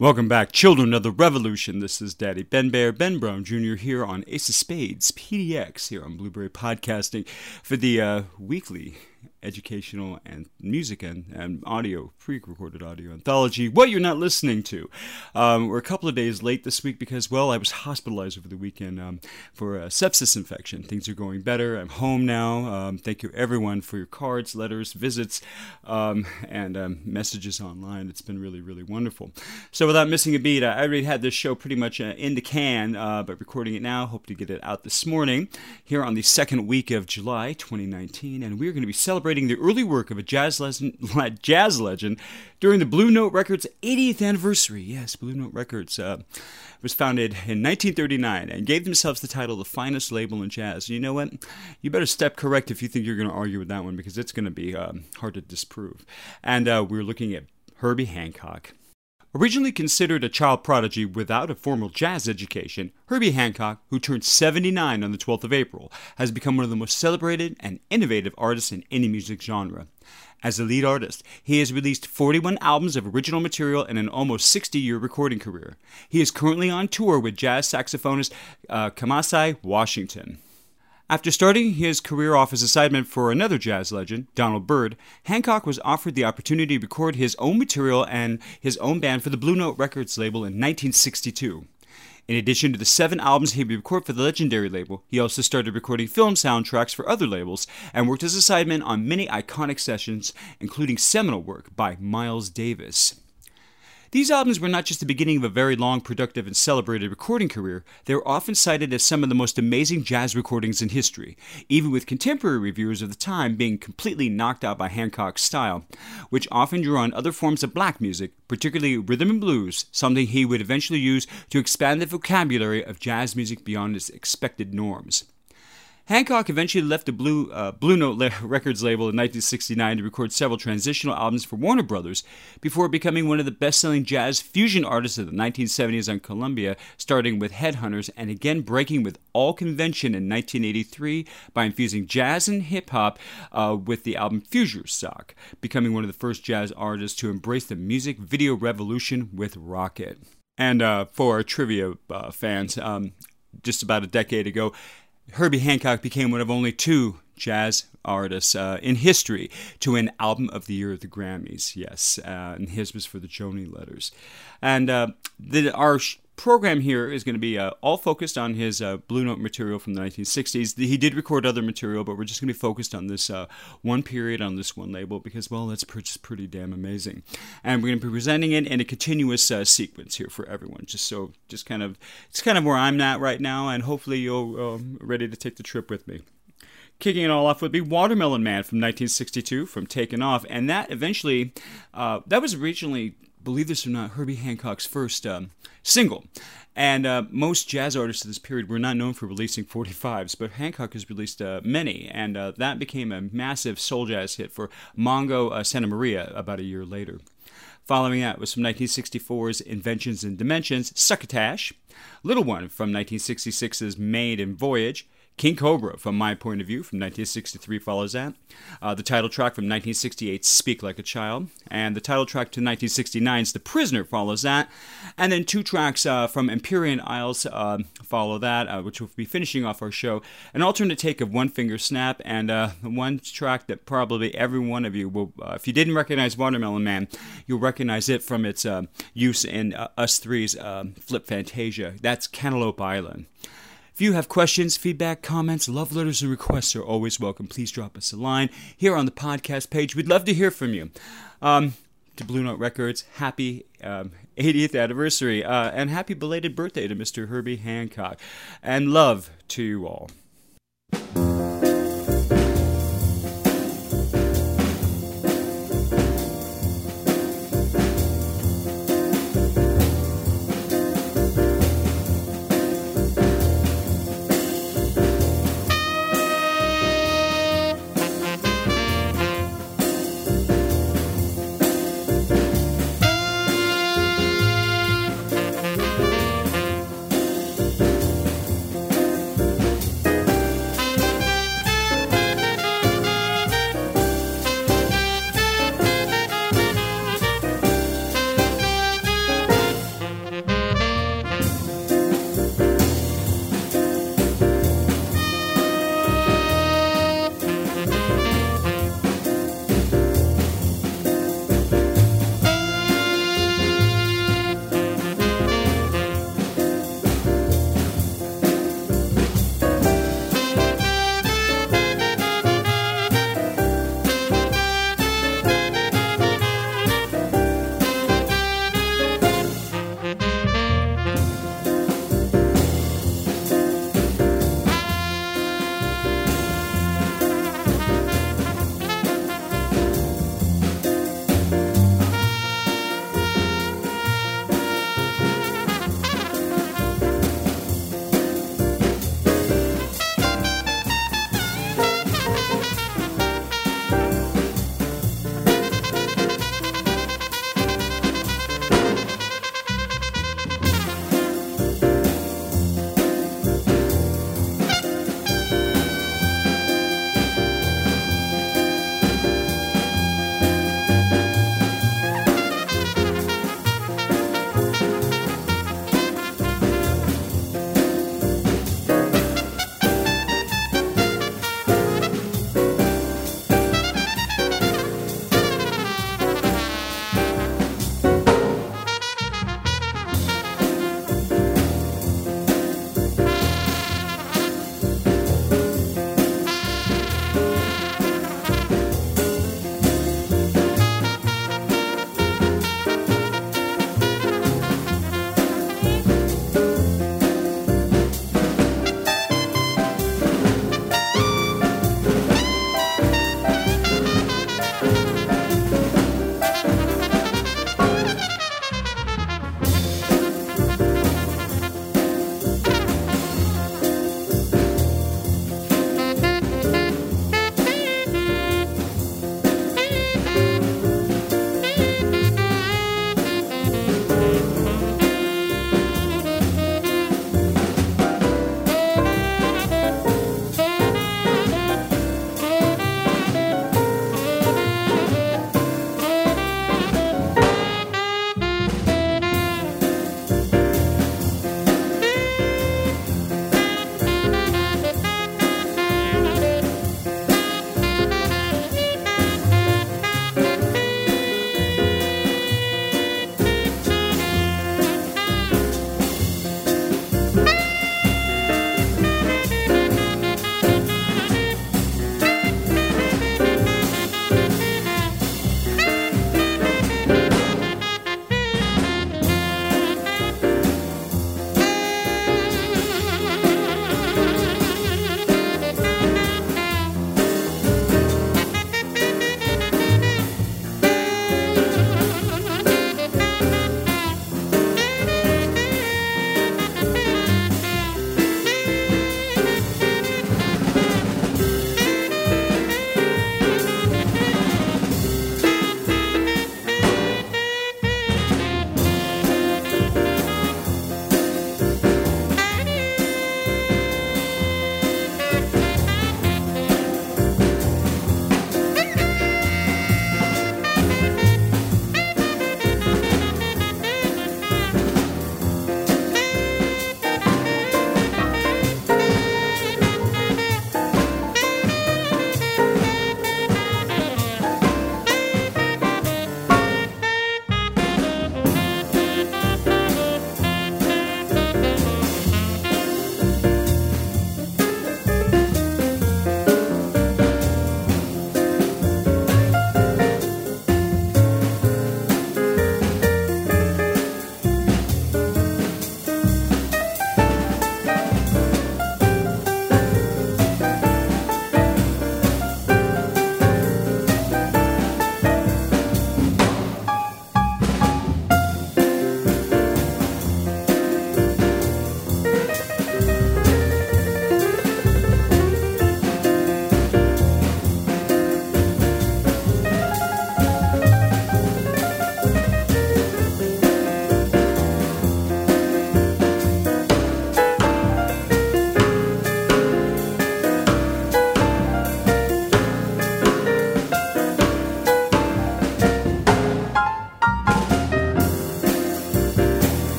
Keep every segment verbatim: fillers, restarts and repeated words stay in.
Welcome back, children of the revolution. This is Daddy Ben Bear, Ben Brown Junior here on Ace of Spades, P D X, here on Blueberry Podcasting for the uh, weekly educational and music and, and audio, pre-recorded audio anthology, What You're Not Listening To. Um, we're a couple of days late this week because, well, I was hospitalized over the weekend um, for a sepsis infection. Things are going better. I'm home now. Um, thank you, everyone, for your cards, letters, visits, um, and um, messages online. It's been really, really wonderful. So without missing a beat, I already had this show pretty much uh, in the can, uh, but recording it now. Hope to get it out this morning here on the second week of July twenty nineteen, and we're going to be celebrating the early work of a jazz legend, jazz legend during the Blue Note Records eightieth anniversary. Yes, Blue Note Records uh, was founded in nineteen thirty-nine and gave themselves the title the finest label in jazz. You know what? You better step correct if you think you're going to argue with that one, because it's going to be um, hard to disprove. And uh, we're looking at Herbie Hancock. Originally considered a child prodigy without a formal jazz education, Herbie Hancock, who turned seventy-nine on the twelfth of April, has become one of the most celebrated and innovative artists in any music genre. As a lead artist, he has released forty-one albums of original material in an almost sixty-year recording career. He is currently on tour with jazz saxophonist uh, Kamasi Washington. After starting his career off as a sideman for another jazz legend, Donald Byrd, Hancock was offered the opportunity to record his own material and his own band for the Blue Note Records label in nineteen sixty-two. In addition to the seven albums he would record for the legendary label, he also started recording film soundtracks for other labels and worked as a sideman on many iconic sessions, including seminal work by Miles Davis. These albums were not just the beginning of a very long, productive, and celebrated recording career. They were often cited as some of the most amazing jazz recordings in history, even with contemporary reviewers of the time being completely knocked out by Hancock's style, which often drew on other forms of black music, particularly rhythm and blues, something he would eventually use to expand the vocabulary of jazz music beyond its expected norms. Hancock eventually left the Blue, uh, Blue Note Le- Records label in nineteen sixty-nine to record several transitional albums for Warner Brothers before becoming one of the best-selling jazz fusion artists of the nineteen seventies on Columbia, starting with Headhunters and again breaking with all convention in nineteen eighty-three by infusing jazz and hip-hop uh, with the album Futurestock, becoming one of the first jazz artists to embrace the music video revolution with Rocket. And uh, for our trivia uh, fans, um, just about a decade ago, Herbie Hancock became one of only two jazz artists uh, in history to win Album of the Year at the Grammys. Yes, uh, and his was for the Joni Letters. And uh, the, our sh- program here is going to be uh, all focused on his uh, Blue Note material from the nineteen sixties. He did record other material, but we're just going to be focused on this uh, one period on this one label because, well, that's just pretty damn amazing. And we're going to be presenting it in a continuous uh, sequence here for everyone, just so, just kind of, it's kind of where I'm at right now, and hopefully you're um, ready to take the trip with me. Kicking it all off would be Watermelon Man from nineteen sixty-two from Taken Off, and that eventually, uh, that was originally, believe this or not, Herbie Hancock's first um, single. And uh, most jazz artists of this period were not known for releasing forty-fives, but Hancock has released uh, many, and uh, that became a massive soul jazz hit for Mongo uh, Santa Maria about a year later. Following that was from nineteen sixty-four's Inventions and Dimensions, Succotash, Little One from nineteen sixty-six's Made and Voyage, King Cobra, from my point of view, from nineteen sixty-three follows that. Uh, the title track from nineteen sixty-eight's Speak Like a Child. And the title track to nineteen sixty-nine's The Prisoner follows that. And then two tracks uh, from Empyrean Isles uh, follow that, uh, which will be finishing off our show. An alternate take of One Finger Snap, and uh, one track that probably every one of you will, uh, if you didn't recognize Watermelon Man, you'll recognize it from its uh, use in uh, Us Three's uh, Flip Fantasia. That's Cantaloupe Island. If you have questions, feedback, comments, love letters, and requests are always welcome. Please drop us a line here on the podcast page. We'd love to hear from you. Um, to Blue Note Records, happy um, eightieth anniversary, uh, and happy belated birthday to Mister Herbie Hancock. And love to you all.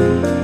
you.